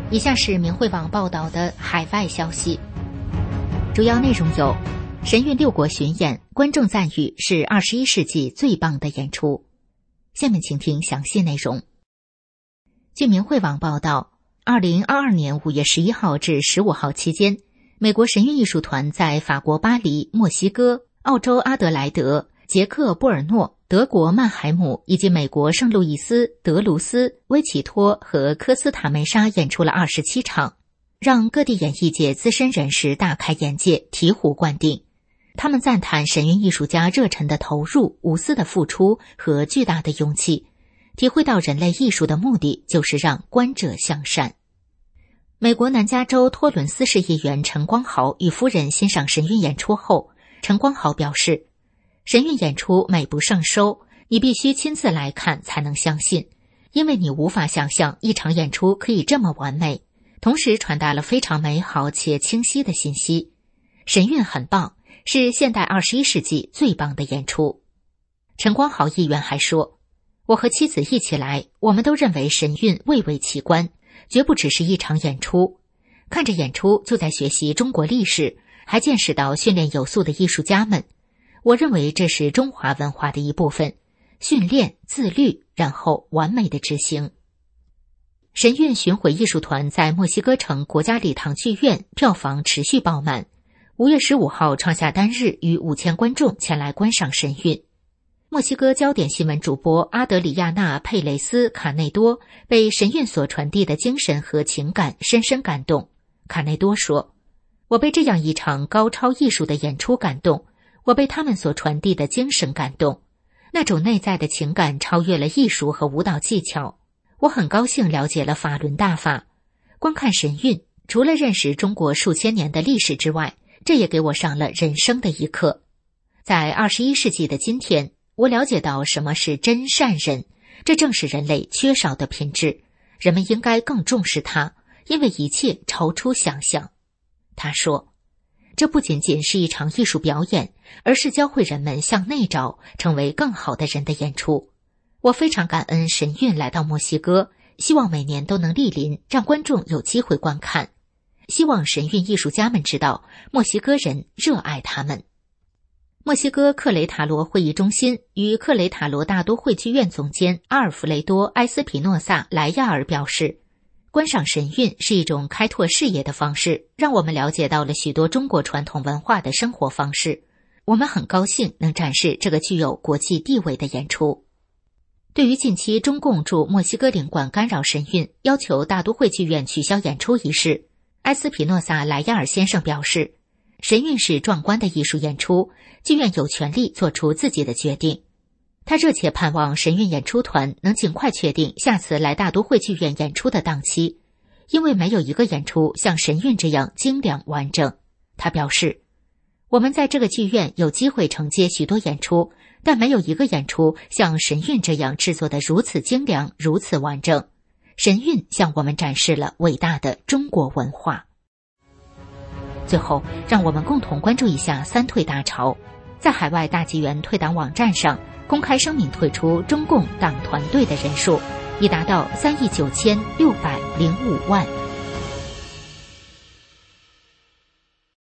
以下是明慧网报道的海外消息，主要内容有：神韵6国巡演，观众赞誉是21世纪最棒的演出。下面请听详细内容。据明慧网报道，2022年5月11号至15号期间，美国神韵艺术团在法国巴黎、墨西哥、澳洲阿德莱德、捷克波尔诺、德国曼海姆以及美国圣路易斯、德卢斯、威奇托和科斯塔梅沙演出了27场，让各地演艺界资深人士大开眼界，醍醐灌顶。他们赞叹神韵艺术家热忱的投入、无私的付出和巨大的勇气，体会到人类艺术的目的就是让观者向善。美国南加州托伦斯市议员陈光豪与夫人欣赏神韵演出后，陈光豪表示，神韵演出美不胜收，你必须亲自来看才能相信，因为你无法想象一场演出可以这么完美，同时传达了非常美好且清晰的信息。神韵很棒，是现代21世纪最棒的演出。陈光豪议员还说，我和妻子一起来，我们都认为神韵蔚为奇观，绝不只是一场演出。看着演出就在学习中国历史，还见识到训练有素的艺术家们。我认为这是中华文化的一部分，训练、自律，然后完美的执行。神韵巡回艺术团在墨西哥城国家礼堂剧院票房持续爆满，5月15号创下单日逾5000观众前来观赏神韵。墨西哥焦点新闻主播阿德里亚娜·佩雷斯·卡内多被神韵所传递的精神和情感深深感动。卡内多说，我被这样一场高超艺术的演出感动，我被他们所传递的精神感动，那种内在的情感超越了艺术和舞蹈技巧。我很高兴了解了法轮大法。观看神韵，除了认识中国数千年的历史之外，这也给我上了人生的一课。在21世纪的今天，我了解到什么是真善人，这正是人类缺少的品质，人们应该更重视它，因为一切超出想象。他说，这不仅仅是一场艺术表演，而是教会人们向内找，成为更好的人的演出。我非常感恩神韵来到墨西哥，希望每年都能莅临，让观众有机会观看。希望神韵艺术家们知道，墨西哥人热爱他们。墨西哥克雷塔罗会议中心与克雷塔罗大都会剧院总监阿尔弗雷多·埃斯皮诺萨·莱亚尔表示，观赏神韵是一种开拓视野的方式，让我们了解到了许多中国传统文化的生活方式。我们很高兴能展示这个具有国际地位的演出。对于近期中共驻墨西哥领馆干扰神韵，要求大都会剧院取消演出一事，埃斯皮诺萨·莱亚尔先生表示，神韵是壮观的艺术演出，剧院有权利做出自己的决定。他热切盼望神韵演出团能尽快确定下次来大都会剧院演出的档期，因为没有一个演出像神韵这样精良完整。他表示，我们在这个剧院有机会承接许多演出，但没有一个演出像神韵这样制作得如此精良，如此完整。神韵向我们展示了伟大的中国文化。最后，让我们共同关注一下三退大潮。在海外大纪元退党网站上公开声明退出中共党团队的人数已达到3亿9605万。